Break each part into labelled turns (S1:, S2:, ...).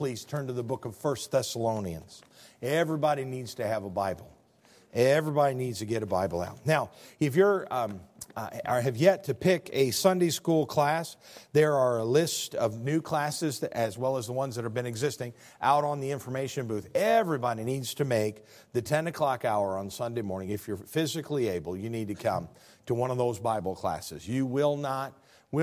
S1: Please turn to the book of 1 Thessalonians. Everybody needs to have a Bible. Everybody needs to get a Bible out. Now, if you're have yet to pick a Sunday school class, there are a list of new classes as well as the ones that have been existing out on the information booth. Everybody needs to make the 10 o'clock hour on Sunday morning. If you're physically able, you need to come to one of those Bible classes. You will not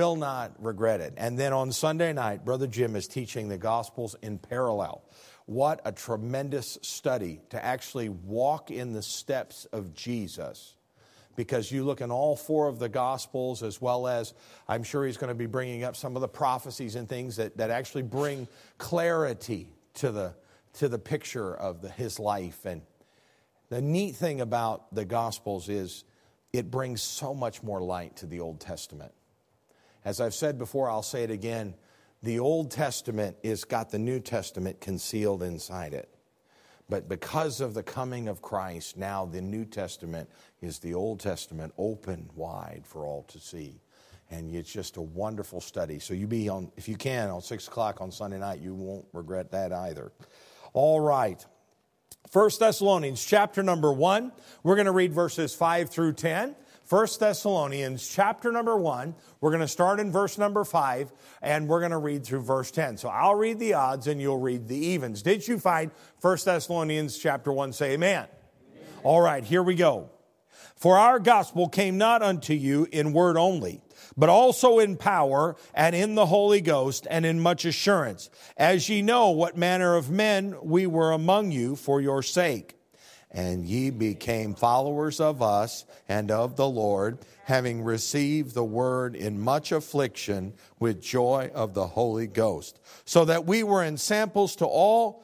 S1: regret it. And then on Sunday night, Brother Jim is teaching the Gospels in parallel. What a tremendous study to actually walk in the steps of Jesus. Because you look in all four of the Gospels, as well as I'm sure he's going to be bringing up some of the prophecies and things that actually bring clarity to the picture of his life. And the neat thing about the Gospels is it brings so much more light to the Old Testament. As I've said before, I'll say it again, the Old Testament has got the New Testament concealed inside it. But because of the coming of Christ, now the New Testament is the Old Testament open wide for all to see. And it's just a wonderful study. So you be on, if you can, on 6 o'clock on Sunday night, you won't regret that either. All right. 1 Thessalonians chapter number 1. We're going to read verses 5 through 10. 1 Thessalonians chapter number 1, we're going to start in verse number 5, and we're going to read through verse 10. So I'll read the odds and you'll read the evens. Did you find 1 Thessalonians chapter 1? Say amen. All right, here we go. For our gospel came not unto you in word only, but also in power and in the Holy Ghost and in much assurance, as ye know what manner of men we were among you for your sake. And ye became followers of us and of the Lord, having received the word in much affliction with joy of the Holy Ghost. So that ye were in samples to all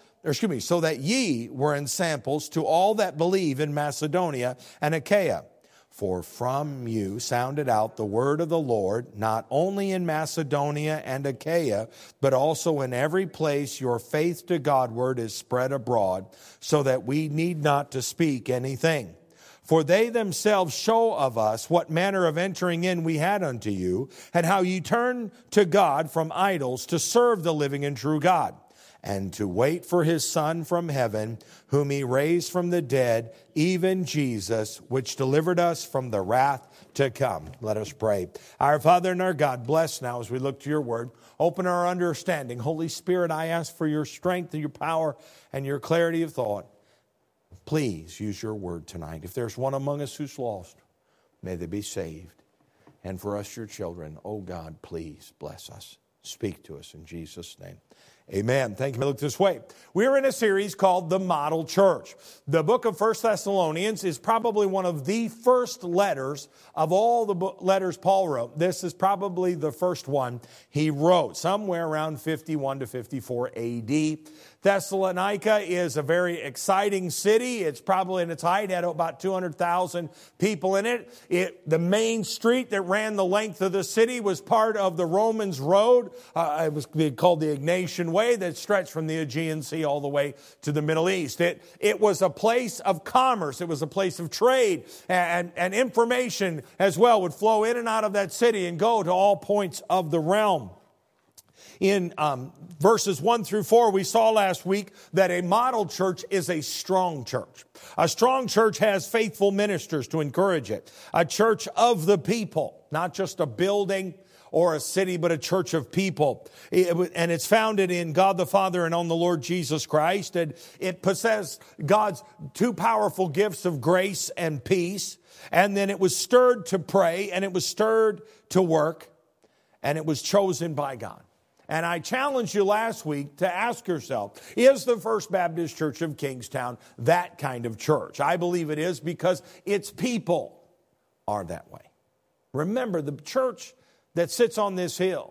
S1: that believe in Macedonia and Achaia. For from you sounded out the word of the Lord, not only in Macedonia and Achaia, but also in every place your faith to Godward is spread abroad, so that we need not to speak anything. For they themselves show of us what manner of entering in we had unto you, and how ye turned to God from idols to serve the living and true God, and to wait for his Son from heaven, whom he raised from the dead, even Jesus, which delivered us from the wrath to come. Let us pray. Our Father and our God, bless now as we look to your word. Open our understanding. Holy Spirit, I ask for your strength and your power and your clarity of thought. Please use your word tonight. If there's one among us who's lost, may they be saved. And for us, your children, oh God, please bless us. Speak to us in Jesus' name. Amen. Thank you. Look this way. We're in a series called The Model Church. The book of 1 Thessalonians is probably one of the first letters of all the letters Paul wrote. This is probably the first one he wrote, somewhere around 51 to 54 AD. Thessalonica is a very exciting city. It's probably in its height had about 200,000 people in it. The main street that ran the length of the city was part of the Romans road. It was called the Egnatian Way that stretched from the Aegean Sea all the way to the Middle East. It was a place of commerce. It was a place of trade, and information as well would flow in and out of that city and go to all points of the realm. In verses 1 through 4, we saw last week that a model church is a strong church. A strong church has faithful ministers to encourage it. A church of the people, not just a building or a city, but a church of people. And it's founded in God the Father and on the Lord Jesus Christ. And it possessed God's two powerful gifts of grace and peace. And then it was stirred to pray, and it was stirred to work, and it was chosen by God. And I challenged you last week to ask yourself, is the First Baptist Church of Kingstown that kind of church? I believe it is, because its people are that way. Remember, the church that sits on this hill,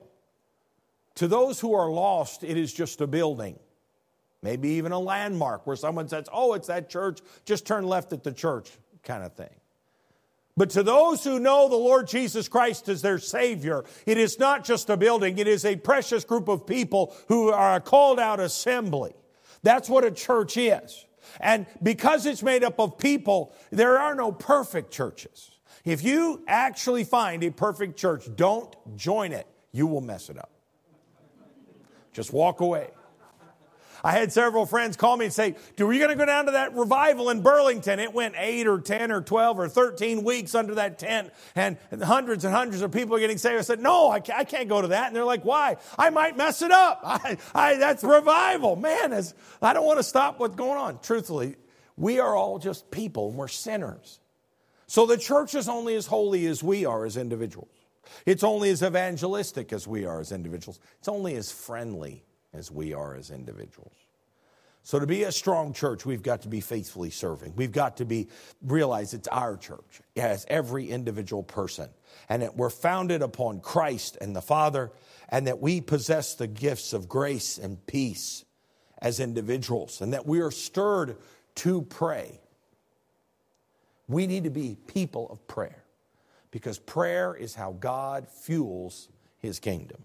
S1: to those who are lost, it is just a building. Maybe even a landmark where someone says, oh, it's that church, just turn left at the church kind of thing. But to those who know the Lord Jesus Christ as their Savior, it is not just a building. It is a precious group of people who are a called out assembly. That's what a church is. And because it's made up of people, there are no perfect churches. If you actually find a perfect church, don't join it. You will mess it up. Just walk away. I had several friends call me and say, were you going to go down to that revival in Burlington? It went 8 or 10 or 12 or 13 weeks under that tent, and hundreds of people are getting saved. I said, no, I can't go to that. And they're like, why? I might mess it up. That's revival. Man, I don't want to stop what's going on. Truthfully, we are all just people, and we're sinners. So the church is only as holy as we are as individuals. It's only as evangelistic as we are as individuals. It's only as friendly as we are as individuals. So to be a strong church, we've got to be faithfully serving. We've got to realize it's our church. It has every individual person. And that we're founded upon Christ and the Father, and that we possess the gifts of grace and peace as individuals, and that we are stirred to pray. We need to be people of prayer, because prayer is how God fuels his kingdom.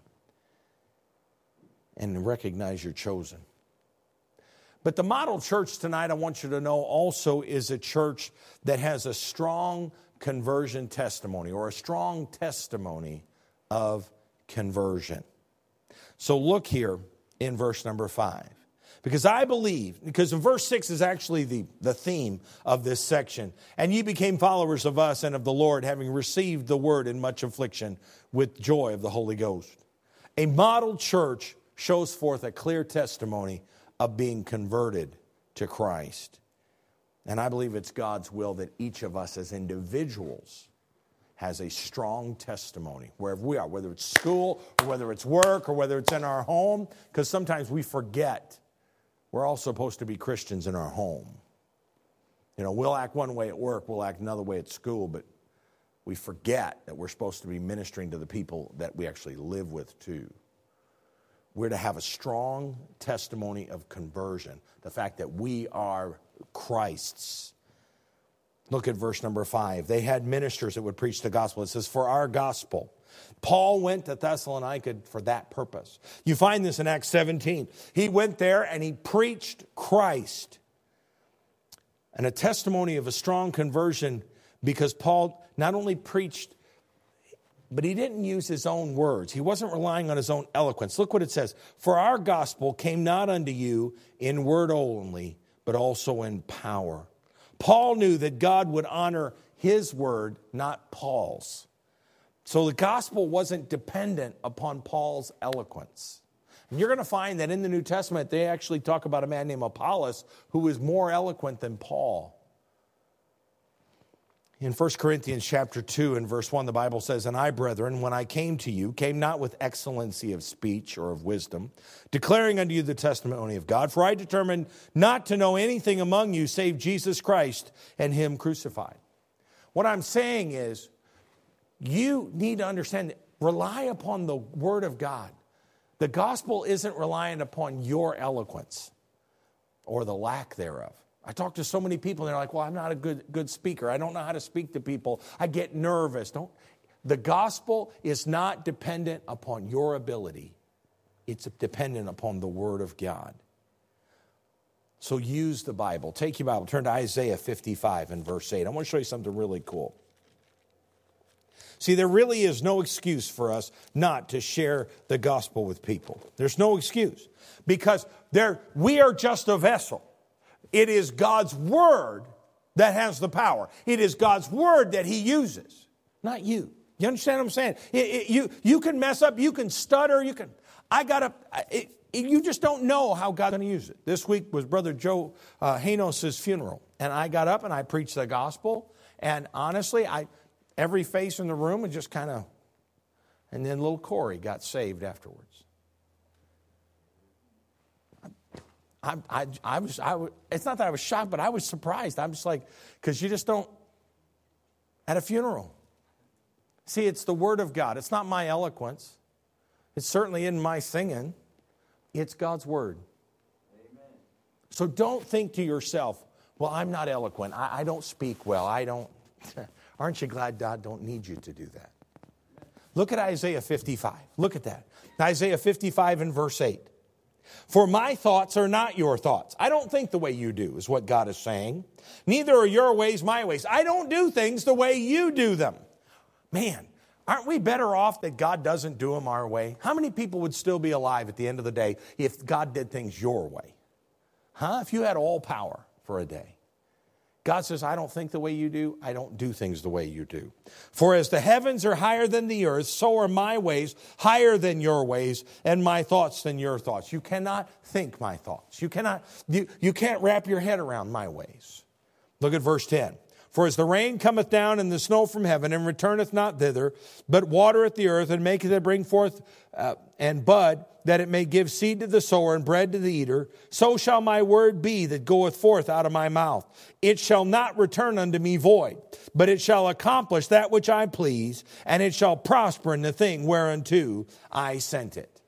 S1: And recognize you're chosen. But the model church tonight, I want you to know, also is a church that has a strong conversion testimony, or a strong testimony of conversion. So look here in verse number 5. Because I believe, because in verse 6 is actually the theme of this section. And ye became followers of us and of the Lord, having received the word in much affliction with joy of the Holy Ghost. A model church shows forth a clear testimony of being converted to Christ. And I believe it's God's will that each of us as individuals has a strong testimony wherever we are, whether it's school or whether it's work or whether it's in our home, because sometimes we forget we're all supposed to be Christians in our home. You know, we'll act one way at work, we'll act another way at school, but we forget that we're supposed to be ministering to the people that we actually live with too. We're to have a strong testimony of conversion, the fact that we are Christ's. Look at verse number 5. They had ministers that would preach the gospel. It says, for our gospel. Paul went to Thessalonica for that purpose. You find this in Acts 17. He went there and he preached Christ. And a testimony of a strong conversion, because Paul not only preached, but he didn't use his own words. He wasn't relying on his own eloquence. Look what it says. For our gospel came not unto you in word only, but also in power. Paul knew that God would honor his word, not Paul's. So the gospel wasn't dependent upon Paul's eloquence. And you're going to find that in the New Testament, they actually talk about a man named Apollos who was more eloquent than Paul. In 1 Corinthians chapter 2 and verse 1, the Bible says, and I, brethren, when I came to you, came not with excellency of speech or of wisdom, declaring unto you the testimony of God. For I determined not to know anything among you save Jesus Christ and him crucified. What I'm saying is, you need to understand that rely upon the word of God. The gospel isn't reliant upon your eloquence or the lack thereof. I talk to so many people, and they're like, well, I'm not a good speaker. I don't know how to speak to people. I get nervous. The gospel is not dependent upon your ability. It's dependent upon the word of God. So use the Bible. Take your Bible. Turn to Isaiah 55 and verse 8. I want to show you something really cool. See, there really is no excuse for us not to share the gospel with people. There's no excuse. Because we are just a vessel. It is God's word that has the power. It is God's word that he uses, not you. You understand what I'm saying? You can mess up, you can stutter, you just don't know how God's going to use it. This week was Brother Joe Hanos' funeral, and I got up and I preached the gospel, and honestly, every face in the room was just kind of, and then little Corey got saved afterwards. It's not that I was shocked, but I was surprised. I'm just like, because you just don't, at a funeral. See, it's the word of God. It's not my eloquence. It's certainly in my singing. It's God's word. Amen. So don't think to yourself, well, I'm not eloquent. I don't speak well. Aren't you glad God don't need you to do that? Look at Isaiah 55. Look at that. Isaiah 55 and verse 8. For my thoughts are not your thoughts. I don't think the way you do, is what God is saying. Neither are your ways my ways. I don't do things the way you do them. Man, aren't we better off that God doesn't do them our way? How many people would still be alive at the end of the day if God did things your way? If you had all power for a day. God says, I don't think the way you do. I don't do things the way you do. For as the heavens are higher than the earth, so are my ways higher than your ways, and my thoughts than your thoughts. You cannot think my thoughts. You can't wrap your head around my ways. Look at verse 10. For as the rain cometh down and the snow from heaven, and returneth not thither, but watereth the earth, and maketh it bring forth and bud, that it may give seed to the sower and bread to the eater, so shall my word be that goeth forth out of my mouth. It shall not return unto me void, but it shall accomplish that which I please, and it shall prosper in the thing whereunto I sent it.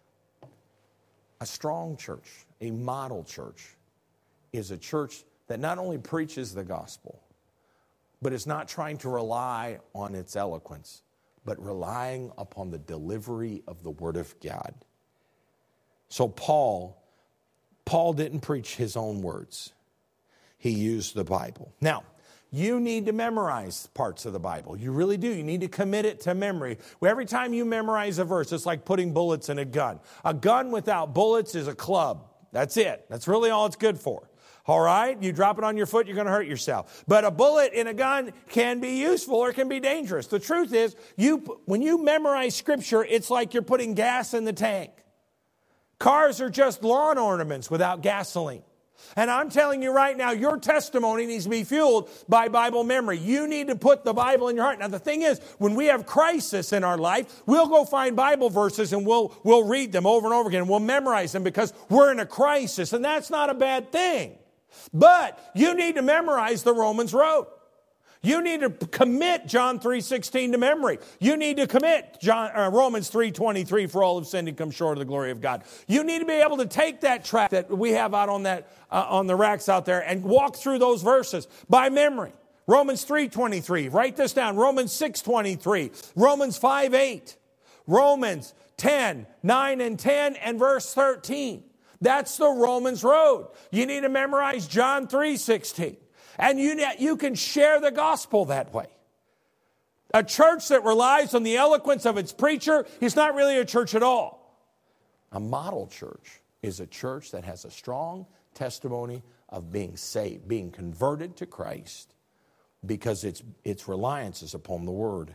S1: A strong church, a model church, is a church that not only preaches the gospel, but is not trying to rely on its eloquence, but relying upon the delivery of the word of God. So Paul didn't preach his own words. He used the Bible. Now, you need to memorize parts of the Bible. You really do. You need to commit it to memory. Every time you memorize a verse, it's like putting bullets in a gun. A gun without bullets is a club. That's it. That's really all it's good for. All right? You drop it on your foot, you're going to hurt yourself. But a bullet in a gun can be useful or it can be dangerous. The truth is, when you memorize Scripture, it's like you're putting gas in the tank. Cars are just lawn ornaments without gasoline. And I'm telling you right now, your testimony needs to be fueled by Bible memory. You need to put the Bible in your heart. Now, the thing is, when we have crisis in our life, we'll go find Bible verses and we'll read them over and over again. We'll memorize them because we're in a crisis, and that's not a bad thing. But you need to memorize the Romans Road. You need to commit John 3:16 to memory. You need to commit Romans 3:23, for all have sinned and come short of the glory of God. You need to be able to take that tract that we have out on the racks out there and walk through those verses by memory. Romans 3:23, write this down. Romans 6:23, Romans 5:8, Romans 10:9 and 10, and verse 13. That's the Romans Road. You need to memorize John 3:16. And you can share the gospel that way. A church that relies on the eloquence of its preacher is not really a church at all. A model church is a church that has a strong testimony of being saved, being converted to Christ, because its reliance is upon the Word.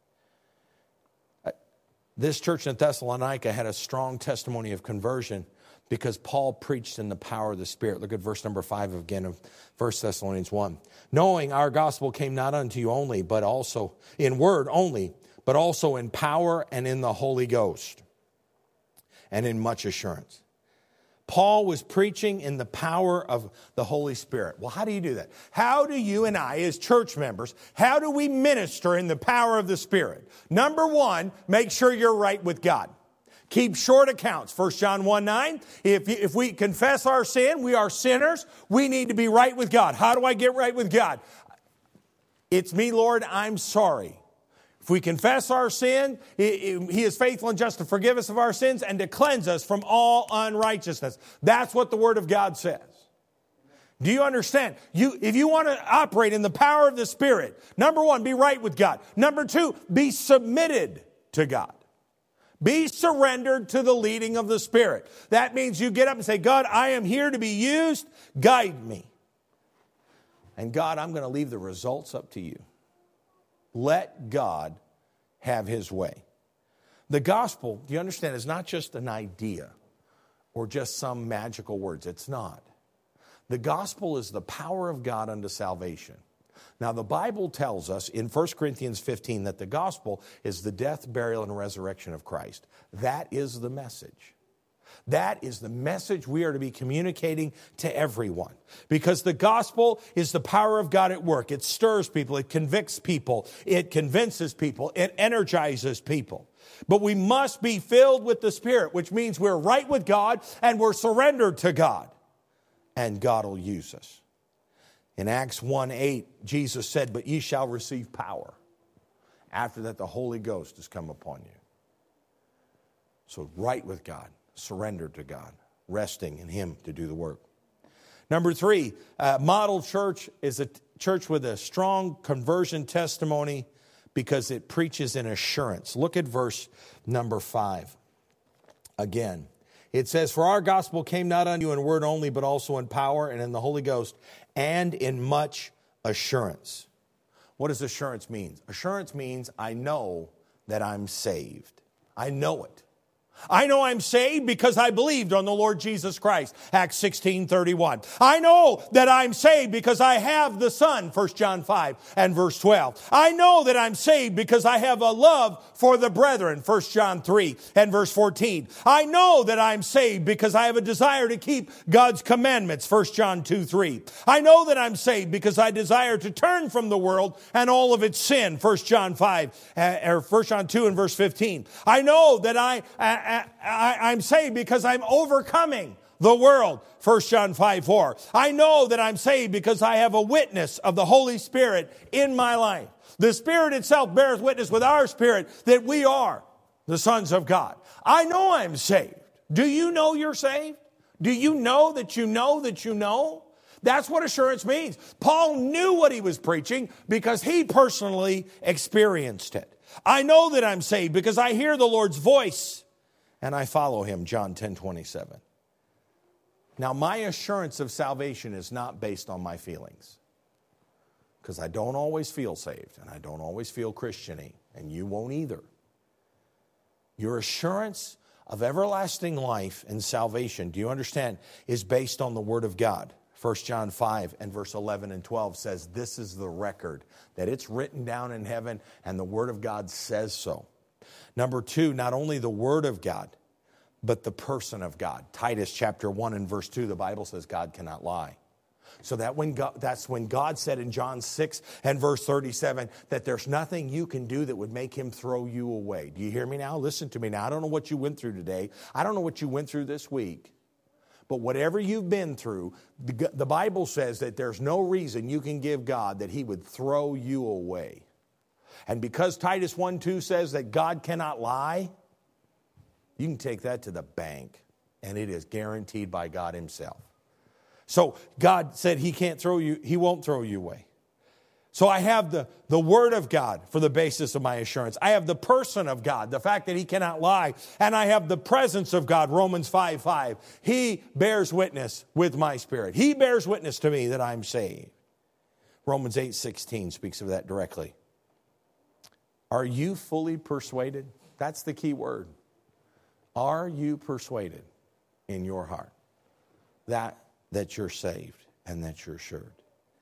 S1: This church in Thessalonica had a strong testimony of conversion because Paul preached in the power of the Spirit. Look at verse number 5 again of 1 Thessalonians 1. Knowing our gospel came not unto you only, but also in word only, but also in power and in the Holy Ghost, and in much assurance. Paul was preaching in the power of the Holy Spirit. Well, how do you do that? How do you and I, as church members, how do we minister in the power of the Spirit? Number one, make sure you're right with God. Keep short accounts. 1 John 1:9. If we confess our sin, we are sinners. We need to be right with God. How do I get right with God? It's me, Lord, I'm sorry. If we confess our sin, He is faithful and just to forgive us of our sins and to cleanse us from all unrighteousness. That's what the Word of God says. Do you understand? If you want to operate in the power of the Spirit, number one, be right with God. Number two, be submitted to God. Be surrendered to the leading of the Spirit. That means you get up and say, God, I am here to be used. Guide me. And God, I'm going to leave the results up to you. Let God have His way. The gospel, do you understand, is not just an idea or just some magical words. It's not. The gospel is the power of God unto salvation. Now, the Bible tells us in 1 Corinthians 15 that the gospel is the death, burial, and resurrection of Christ. That is the message. That is the message we are to be communicating to everyone. Because the gospel is the power of God at work. It stirs people. It convicts people. It convinces people. It energizes people. But we must be filled with the Spirit, which means we're right with God and we're surrendered to God. And God will use us. In Acts 1:8, Jesus said, but ye shall receive power. After that, the Holy Ghost has come upon you. So right with God, surrendered to God, resting in Him to do the work. Number three, model church is a church with a strong conversion testimony because it preaches in assurance. Look at verse number 5. Again, It says, "For our gospel came not unto you in word only, but also in power and in the Holy Ghost, and in much assurance." What does assurance mean? Assurance means I know that I'm saved. I know it. I know I'm saved because I believed on the Lord Jesus Christ, Acts 16:31. I know that I'm saved because I have the Son, 1 John 5 and verse 12. I know that I'm saved because I have a love for the brethren, 1 John 3 and verse 14. I know that I'm saved because I have a desire to keep God's commandments, 1 John 2:3. I know that I'm saved because I desire to turn from the world and all of its sin, 1 John 2 and verse 15. I know that I'm saved because I'm overcoming the world, 1 John 5:4. I know that I'm saved because I have a witness of the Holy Spirit in my life. The Spirit itself bears witness with our spirit that we are the sons of God. I know I'm saved. Do you know you're saved? Do you know that you know that you know? That's what assurance means. Paul knew what he was preaching because he personally experienced it. I know that I'm saved because I hear the Lord's voice and I follow him, John 10:27. Now, my assurance of salvation is not based on my feelings, because I don't always feel saved and I don't always feel Christian-y, and you won't either. Your assurance of everlasting life and salvation, do you understand, is based on the Word of God. 1 John 5 and verse 11 and 12 says, this is the record, that it's written down in heaven and the Word of God says so. Number 2, not only the Word of God, but the person of God. Titus chapter 1 and verse 2, the Bible says God cannot lie. So that's when God said in John 6 and verse 37 that there's nothing you can do that would make him throw you away. Do you hear me now? Listen to me now. I don't know what you went through today. I don't know what you went through this week. But whatever you've been through, the Bible says that there's no reason you can give God that he would throw you away. And because Titus 1:2 says that God cannot lie, you can take that to the bank, and it is guaranteed by God himself. So God said he won't throw you away. So I have the Word of God for the basis of my assurance. I have the person of God, the fact that he cannot lie. And I have the presence of God, Romans 5:5. He bears witness with my spirit. He bears witness to me that I'm saved. Romans 8:16 speaks of that directly. Are you fully persuaded? That's the key word. Are you persuaded in your heart that you're saved and that you're assured?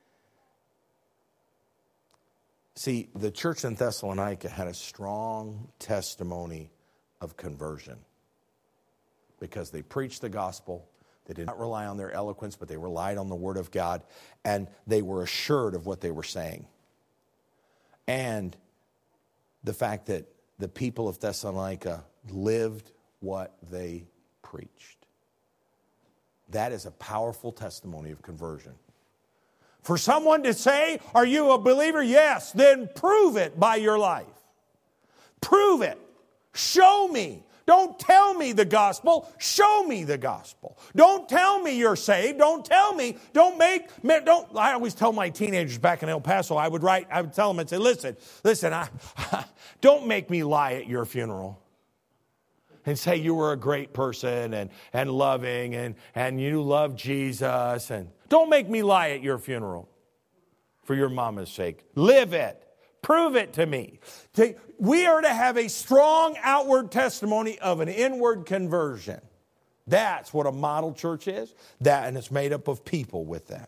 S1: See, the church in Thessalonica had a strong testimony of conversion because they preached the gospel. They did not rely on their eloquence, but they relied on the Word of God, and they were assured of what they were saying. And the fact that the people of Thessalonica lived what they preached. That is a powerful testimony of conversion. For someone to say, are you a believer? Yes. Then prove it by your life. Prove it. Show me. Don't tell me the gospel. Show me the gospel. Don't tell me you're saved. Don't tell me. I always tell my teenagers back in El Paso, I would tell them and say, listen, don't make me lie at your funeral. And say you were a great person and loving and you love Jesus. And don't make me lie at your funeral for your mama's sake. Live it. Prove it to me. We are to have a strong outward testimony of an inward conversion. That's what a model church is. And it's made up of people with that.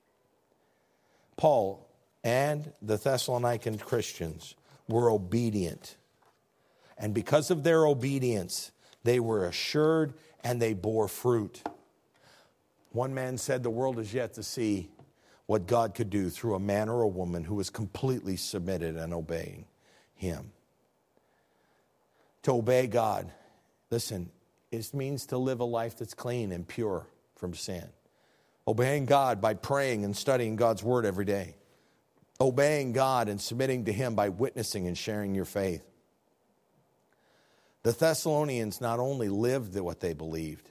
S1: Paul and the Thessalonican Christians were obedient. And because of their obedience, they were assured and they bore fruit. One man said the world is yet to see what God could do through a man or a woman who was completely submitted and obeying him. To obey God, listen, it means to live a life that's clean and pure from sin. Obeying God by praying and studying God's word every day. Obeying God and submitting to him by witnessing and sharing your faith. The Thessalonians not only lived what they believed,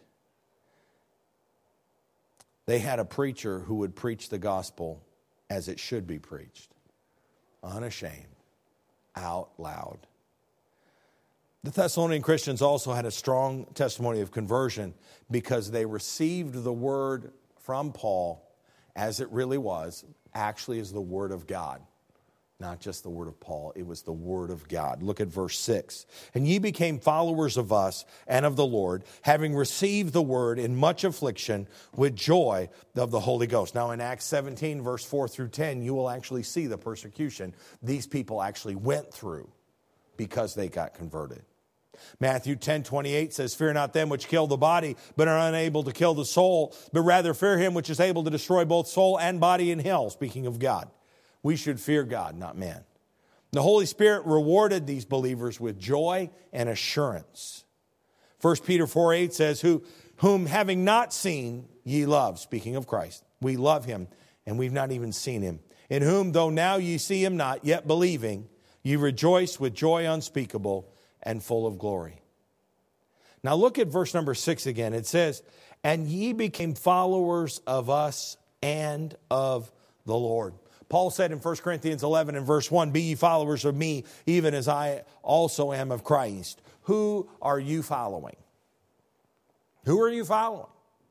S1: they had a preacher who would preach the gospel as it should be preached, unashamed, out loud. The Thessalonian Christians also had a strong testimony of conversion because they received the word from Paul as it really was, actually as the word of God. Not just the word of Paul, it was the word of God. Look at verse 6. And ye became followers of us and of the Lord, having received the word in much affliction with joy of the Holy Ghost. Now in Acts 17, verse 4 through 10, you will actually see the persecution these people actually went through because they got converted. Matthew 10:28 says, Fear not them which kill the body, but are unable to kill the soul, but rather fear him which is able to destroy both soul and body in hell. Speaking of God. We should fear God, not man. The Holy Spirit rewarded these believers with joy and assurance. 1 Peter 4:8 says, Whom having not seen ye love. Speaking of Christ. We love him, and we've not even seen him. In whom, though now ye see him not, yet believing, ye rejoice with joy unspeakable and full of glory. Now look at verse number 6 again. It says, And ye became followers of us and of the Lord. Paul said in 1 Corinthians 11 and verse 1, Be ye followers of me, even as I also am of Christ. Who are you following? Who are you following?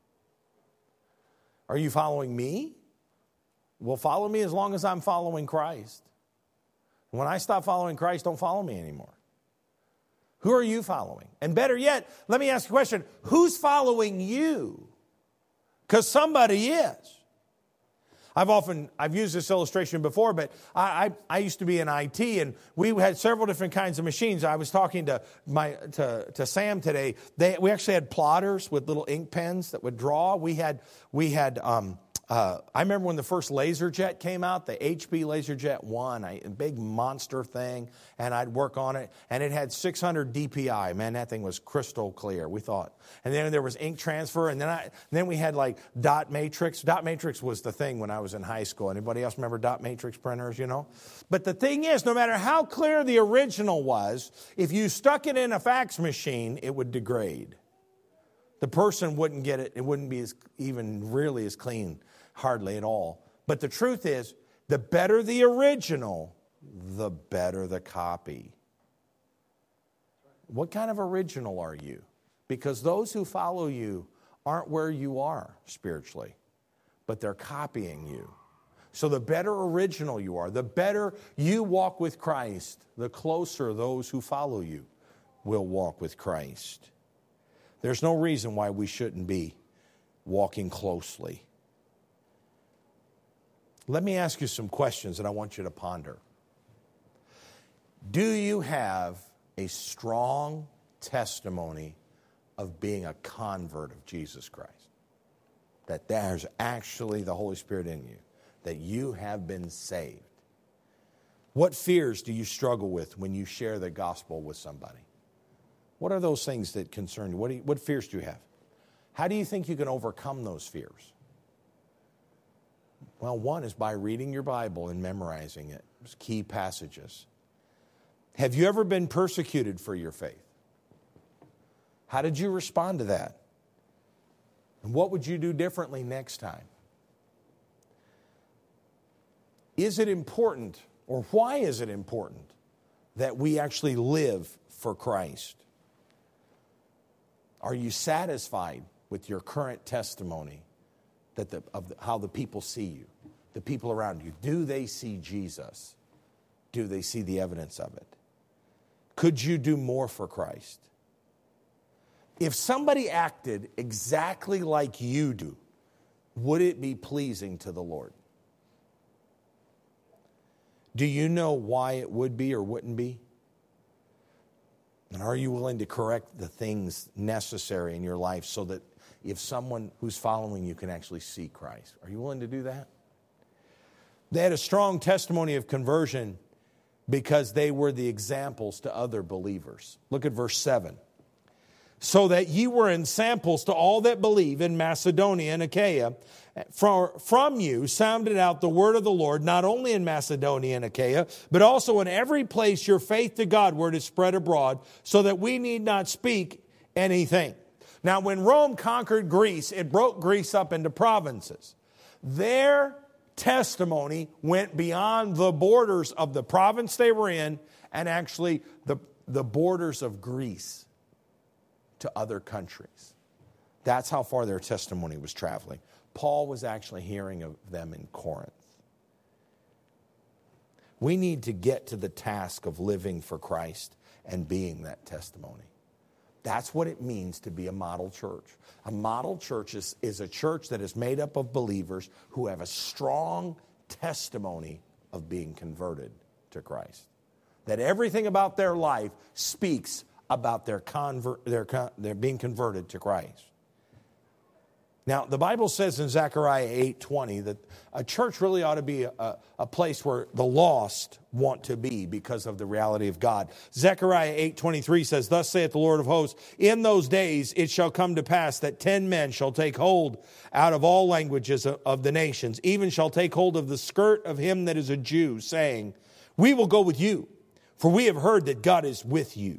S1: Are you following me? Well, follow me as long as I'm following Christ. When I stop following Christ, don't follow me anymore. Who are you following? And better yet, let me ask you a question. Who's following you? Because somebody is. I've used this illustration before, but I used to be in IT, and we had several different kinds of machines. I was talking to Sam today. We actually had plotters with little ink pens that would draw. We had I remember when the first LaserJet came out, the HP LaserJet 1, a big monster thing, and I'd work on it, and it had 600 DPI. Man, that thing was crystal clear, we thought. And then there was ink transfer, and then we had like dot matrix. Dot matrix was the thing when I was in high school. Anybody else remember dot matrix printers, you know? But the thing is, no matter how clear the original was, if you stuck it in a fax machine, it would degrade. The person wouldn't get it. It wouldn't be even really as clean. Hardly at all. But the truth is, the better the original, the better the copy. What kind of original are you? Because those who follow you aren't where you are spiritually, but they're copying you. So the better original you are, the better you walk with Christ, the closer those who follow you will walk with Christ. There's no reason why we shouldn't be walking closely. Let me ask you some questions that I want you to ponder. Do you have a strong testimony of being a convert of Jesus Christ? That there's actually the Holy Spirit in you, that you have been saved. What fears do you struggle with when you share the gospel with somebody? What are those things that concern you? What fears do you have? How do you think you can overcome those fears? Well, one is by reading your Bible and memorizing it. It's key passages. Have you ever been persecuted for your faith? How did you respond to that? And what would you do differently next time? Is it important, or why is it important, that we actually live for Christ? Are you satisfied with your current testimony of how the people see you, the people around you? Do they see Jesus? Do they see the evidence of it? Could you do more for Christ? If somebody acted exactly like you do, would it be pleasing to the Lord? Do you know why it would be or wouldn't be? And are you willing to correct the things necessary in your life so that if someone who's following you can actually see Christ? Are you willing to do that? They had a strong testimony of conversion because they were the examples to other believers. Look at verse 7. So that ye were ensamples to all that believe in Macedonia and Achaia. From you sounded out the word of the Lord, not only in Macedonia and Achaia, but also in every place your faith to God word is spread abroad, so that we need not speak anything. Now, when Rome conquered Greece, it broke Greece up into provinces. Their testimony went beyond the borders of the province they were in, and actually the borders of Greece to other countries. That's how far their testimony was traveling. Paul was actually hearing of them in Corinth. We need to get to the task of living for Christ and being that testimony. That's what it means to be a model church. A model church is a church that is made up of believers who have a strong testimony of being converted to Christ. That everything about their life speaks about their being converted to Christ. Now, the Bible says in Zechariah 8:20 that a church really ought to be a place where the lost want to be because of the reality of God. Zechariah 8:23 says, "Thus saith the Lord of hosts, in those days it shall come to pass that 10 men shall take hold out of all languages of the nations, even shall take hold of the skirt of him that is a Jew, saying, we will go with you, for we have heard that God is with you."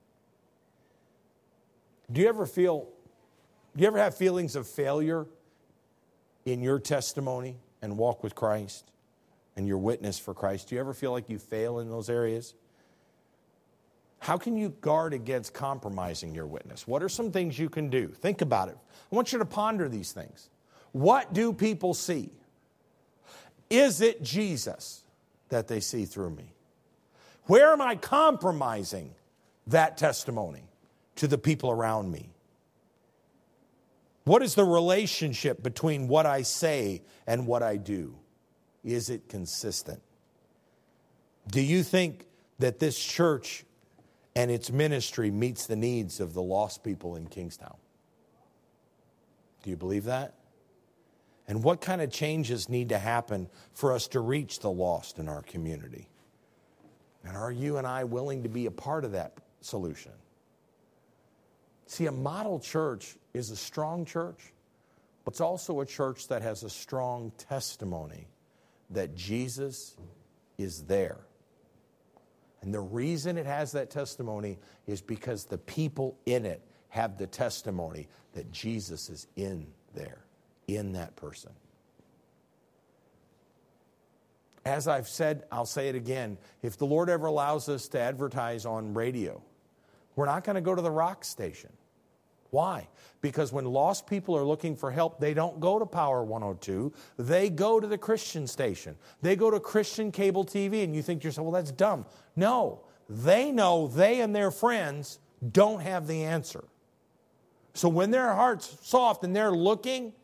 S1: Do you ever have feelings of failure in your testimony and walk with Christ and your witness for Christ? Do you ever feel like you fail in those areas? How can you guard against compromising your witness? What are some things you can do? Think about it. I want you to ponder these things. What do people see? Is it Jesus that they see through me? Where am I compromising that testimony to the people around me? What is the relationship between what I say and what I do? Is it consistent? Do you think that this church and its ministry meets the needs of the lost people in Kingstown? Do you believe that? And what kind of changes need to happen for us to reach the lost in our community? And are you and I willing to be a part of that solution? See, a model church is a strong church, but it's also a church that has a strong testimony that Jesus is there. And the reason it has that testimony is because the people in it have the testimony that Jesus is in there, in that person. As I've said, I'll say it again. If the Lord ever allows us to advertise on radio, we're not going to go to the rock station. Why? Because when lost people are looking for help, they don't go to Power 102. They go to the Christian station. They go to Christian cable TV, and you think to yourself, well, that's dumb. No, they know they and their friends don't have the answer. So when their heart's soft and they're looking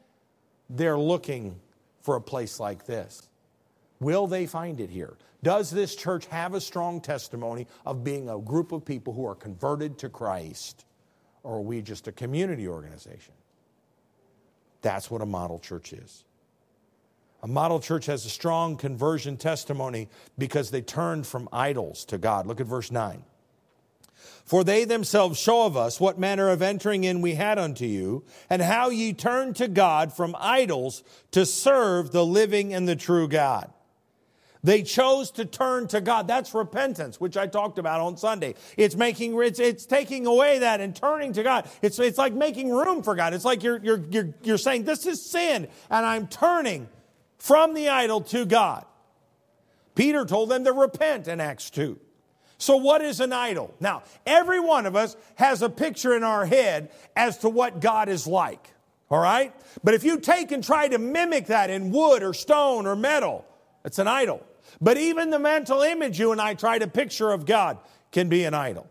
S1: for a place like this. Will they find it here? Does this church have a strong testimony of being a group of people who are converted to Christ? Or are we just a community organization? That's what a model church is. A model church has a strong conversion testimony because they turned from idols to God. Look at verse 9. "For they themselves show of us what manner of entering in we had unto you, and how ye turned to God from idols to serve the living and the true God." They chose to turn to God. That's repentance, which I talked about on Sunday. It's taking away that and turning to God. It's like making room for God. It's like you're saying, this is sin, and I'm turning from the idol to God. Peter told them to repent in Acts 2. So what is an idol? Now, every one of us has a picture in our head as to what God is like. All right? But if you take and try to mimic that in wood or stone or metal, it's an idol. But even the mental image you and I try to picture of God can be an idol.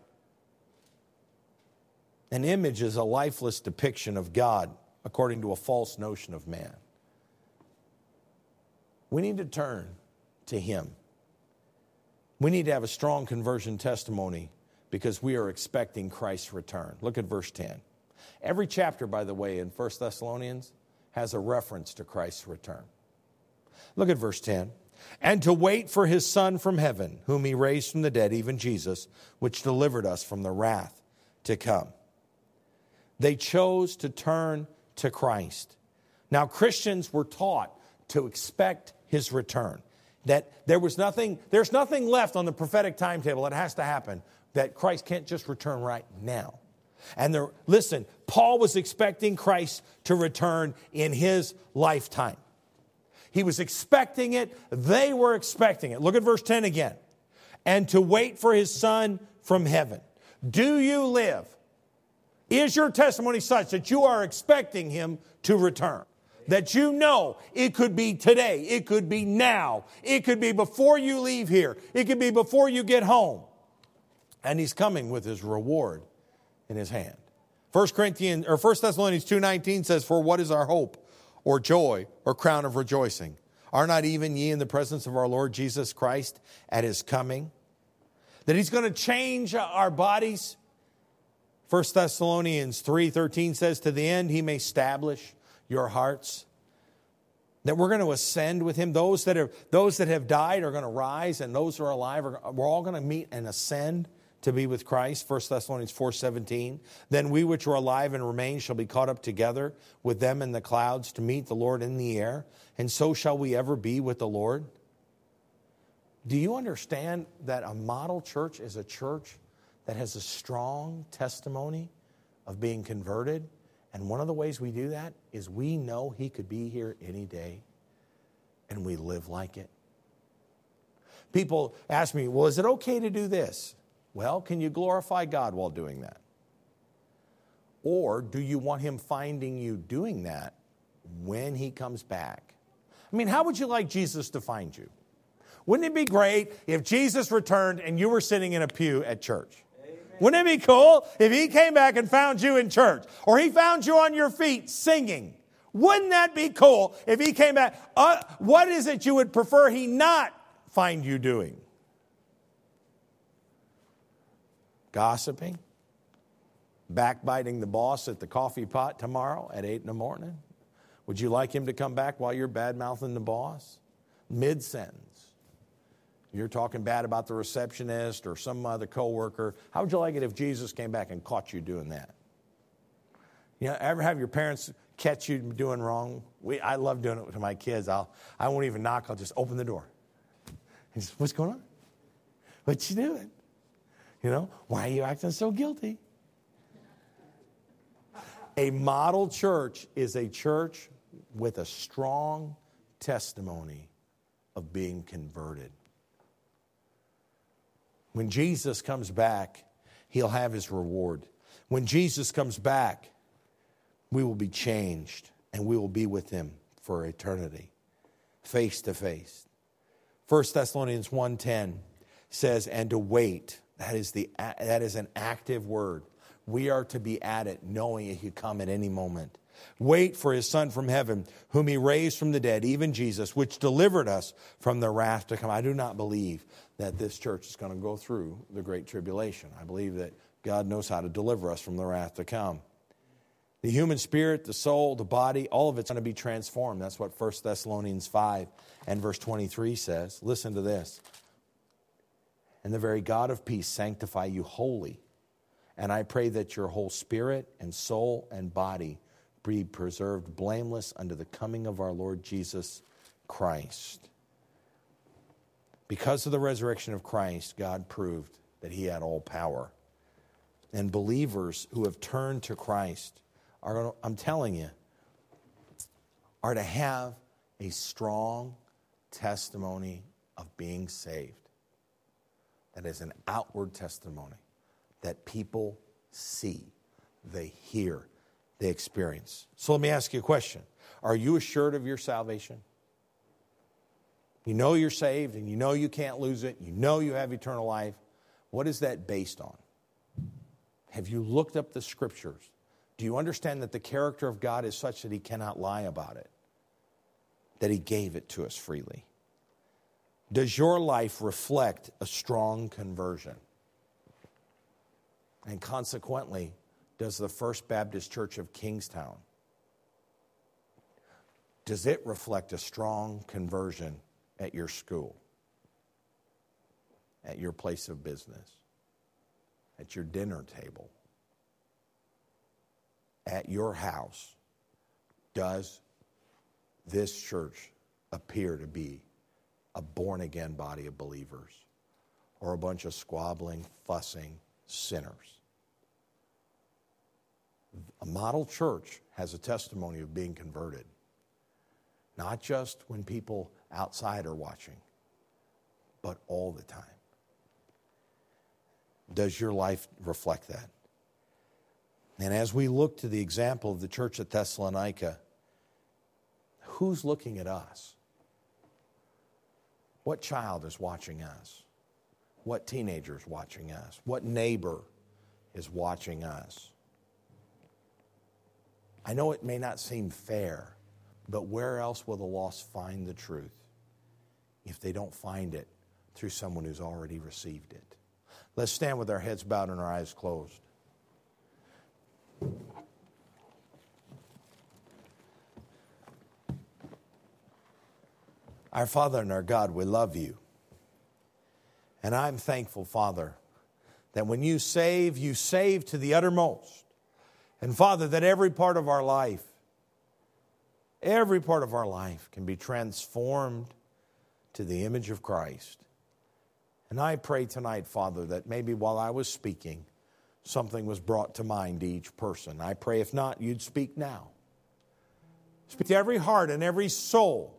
S1: An image is a lifeless depiction of God according to a false notion of man. We need to turn to Him. We need to have a strong conversion testimony because we are expecting Christ's return. Look at verse 10. Every chapter, by the way, in 1 Thessalonians has a reference to Christ's return. Look at verse 10. "And to wait for his Son from heaven, whom he raised from the dead, even Jesus, which delivered us from the wrath to come." They chose to turn to Christ. Now, Christians were taught to expect his return. That there's nothing left on the prophetic timetable that has to happen, that Christ can't just return right now. And listen, Paul was expecting Christ to return in his lifetime. He was expecting it. They were expecting it. Look at verse 10 again. "And to wait for his Son from heaven? Do you live? Is your testimony such that you are expecting him to return? That you know it could be today, it could be now, it could be before you leave here, it could be before you get home. And he's coming with his reward in his hand. 1 Thessalonians 2:19 says, for what is our hope or joy or crown of rejoicing? Are not even ye in the presence of our Lord Jesus Christ at his coming? That he's going to change our bodies. 1 Thessalonians 3:13 says, to the end he may establish your hearts. That we're going to ascend with him. Those that have died are going to rise, and those who are alive, we're all going to meet and ascend to be with Christ. 1 Thessalonians 4:17. Then we which are alive and remain shall be caught up together with them in the clouds to meet the Lord in the air. And so shall we ever be with the Lord. Do you understand that a model church is a church that has a strong testimony of being converted? And one of the ways we do that is we know he could be here any day, and we live like it. People ask me, well, is it okay to do this? Well, can you glorify God while doing that? Or do you want him finding you doing that when he comes back? I mean, how would you like Jesus to find you? Wouldn't it be great if Jesus returned and you were sitting in a pew at church? Amen. Wouldn't it be cool if he came back and found you in church? Or he found you on your feet singing? Wouldn't that be cool if he came back? What is it you would prefer he not find you doing? Gossiping? Backbiting the boss at the coffee pot tomorrow at 8 in the morning? Would you like him to come back while you're bad-mouthing the boss? Mid-sentence. You're talking bad about the receptionist or some other coworker. How would you like it if Jesus came back and caught you doing that? You know, ever have your parents catch you doing wrong? I love doing it to my kids. I won't even knock. I'll just open the door. And say, what's going on? What you doing? You know, why are you acting so guilty? A model church is a church with a strong testimony of being converted. When Jesus comes back, he'll have his reward. When Jesus comes back, we will be changed and we will be with him for eternity, face to face. 1 Thessalonians 1:10 says, and to wait. That is an active word. We are to be at it, knowing it could come at any moment. Wait for his Son from heaven, whom he raised from the dead, even Jesus, which delivered us from the wrath to come. I do not believe that this church is going to go through the Great Tribulation. I believe that God knows how to deliver us from the wrath to come. The human spirit, the soul, the body, all of it's going to be transformed. That's what 1 Thessalonians 5 and verse 23 says. Listen to this. And the very God of peace sanctify you wholly. And I pray that your whole spirit and soul and body be preserved blameless unto the coming of our Lord Jesus Christ. Because of the resurrection of Christ, God proved that he had all power. And believers who have turned to Christ are, I'm telling you, are to have a strong testimony of being saved. That is an outward testimony that people see, they hear, they experience. So let me ask you a question. Are you assured of your salvation? You know you're saved and you know you can't lose it. You know you have eternal life. What is that based on? Have you looked up the scriptures? Do you understand that the character of God is such that he cannot lie about it? That he gave it to us freely? Does your life reflect a strong conversion? And consequently, does the First Baptist Church of Kingstown, does it reflect a strong conversion at your school, at your place of business, at your dinner table, at your house? Does this church appear to be a born-again body of believers or a bunch of squabbling, fussing sinners? A model church has a testimony of being converted, not just when people outside are watching, but all the time. Does your life reflect that? And as we look to the example of the church at Thessalonica, who's looking at us? What child is watching us? What teenager is watching us? What neighbor is watching us? I know it may not seem fair, but where else will the lost find the truth if they don't find it through someone who's already received it? Let's stand with our heads bowed and our eyes closed. Our Father and our God, we love you. And I'm thankful, Father, that when you save to the uttermost. And Father, that every part of our life can be transformed to the image of Christ. And I pray tonight, Father, that maybe while I was speaking, something was brought to mind to each person. I pray, if not, you'd speak now. Speak to every heart and every soul.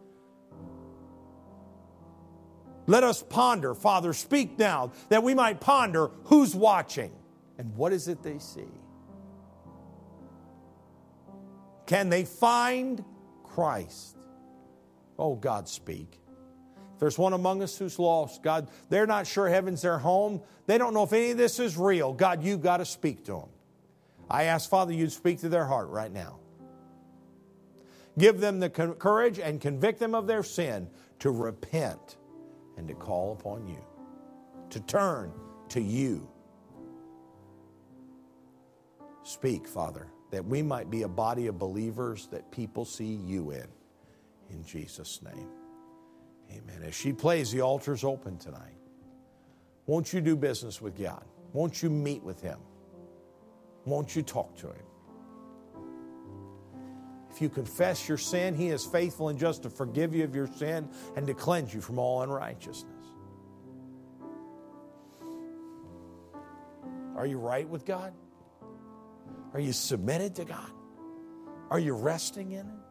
S1: Let us ponder, Father, speak now, that we might ponder who's watching and what is it they see. Can they find Christ? Oh, God, speak. If there's one among us who's lost, God, they're not sure heaven's their home. They don't know if any of this is real. God, you've got to speak to them. I ask, Father, you'd speak to their heart right now. Give them the courage and convict them of their sin to repent and to call upon you, to turn to you. Speak, Father, that we might be a body of believers that people see you in Jesus' name. Amen. As she plays, the altar's open tonight. Won't you do business with God? Won't you meet with Him? Won't you talk to Him? If you confess your sin, He is faithful and just to forgive you of your sin and to cleanse you from all unrighteousness. Are you right with God? Are you submitted to God? Are you resting in Him?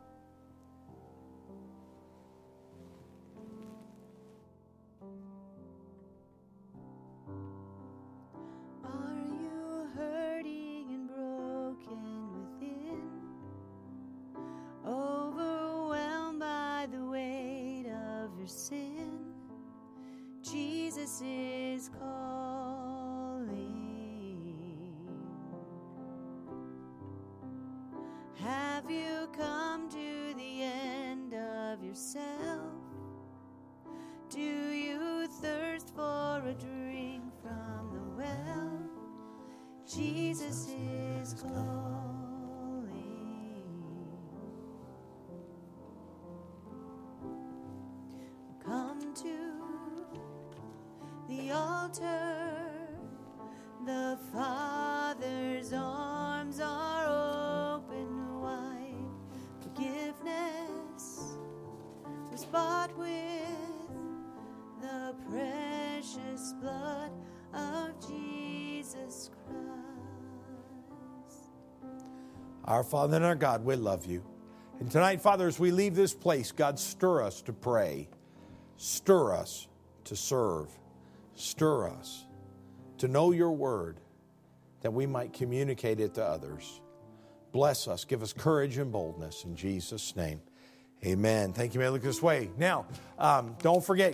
S2: Jesus is calling. Have you come to the end of yourself? Do you thirst for a drink from the well? Jesus is calling. Come to the altar, the Father's arms are open wide. Forgiveness was bought with the precious blood of Jesus Christ.
S1: Our Father and our God, we love you. And tonight, Father, as we leave this place, God, stir us to pray. Stir us to serve. Stir us to know your word, that we might communicate it to others. Bless us. Give us courage and boldness in Jesus' name. Amen. Thank you. May I look this way. Now, don't forget,